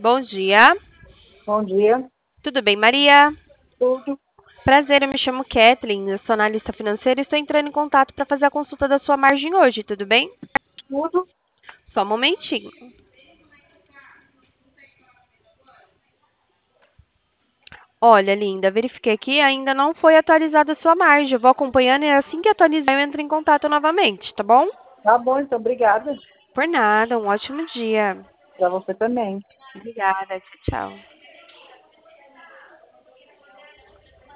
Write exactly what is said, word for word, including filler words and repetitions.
Bom dia. Bom dia. Tudo bem, Maria? Tudo. Prazer, eu me chamo Kathleen, eu sou analista financeira e estou entrando em contato para fazer a consulta da sua margem hoje, tudo bem? Tudo. Só um momentinho. Olha, linda, verifiquei aqui, ainda não foi atualizada a sua margem. Eu vou acompanhando e assim que atualizar eu entro em contato novamente, tá bom? Tá bom, então, obrigada. Por nada, um ótimo dia. Para você também. Obrigada, tchau, tchau.